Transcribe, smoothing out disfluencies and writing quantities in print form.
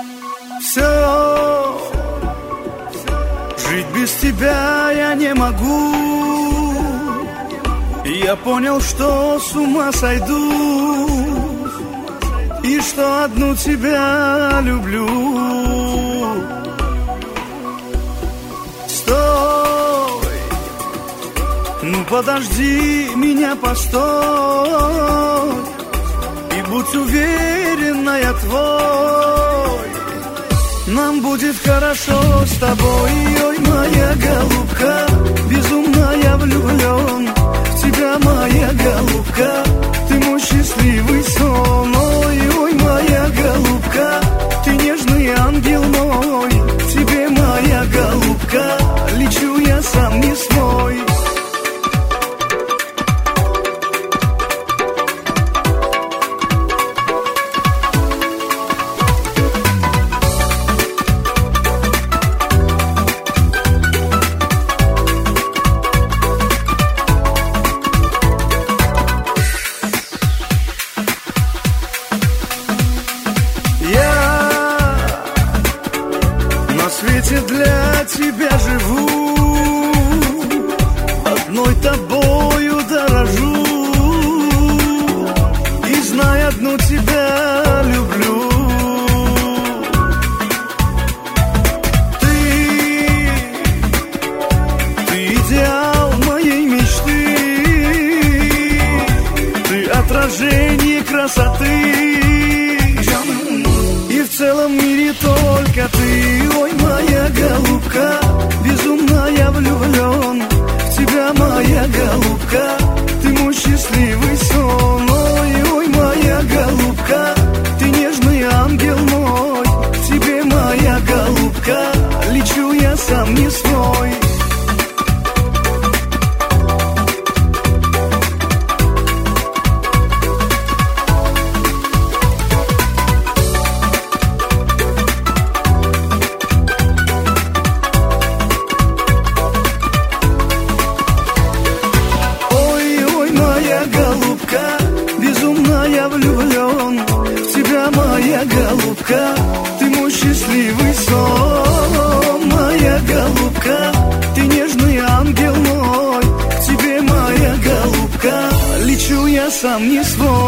Все, жить без тебя я не могу. И я понял, что с ума сойду, и что одну тебя люблю. Стой, ну подожди меня, постой, и будь уверена, я твой. Нам будет хорошо с тобой, ой, моя голубка. Безумно я влюблен в тебя, моя голубка. Ты мой счастливый сон, ой, ой, моя голубка. Ты нежный ангел мой, к тебе, моя голубка, лечу я сам не свой. Для тебя живу, одной тобою дорожу, и знай, одну тебя люблю. Ты идеал моей мечты, ты отражение красоты, и в целом мире только ты, ой, моя голубка. Безумно я влюблен в тебя, моя голубка. Ты мой счастливый сон, ой, ой, моя голубка. Ты нежный ангел мой, к тебе, моя голубка, лечу я сам не свой. Я влюблен в тебя, моя голубка. Ты мой счастливый сон, моя голубка. Ты нежный ангел мой, к тебе, моя голубка, лечу я сам не свой.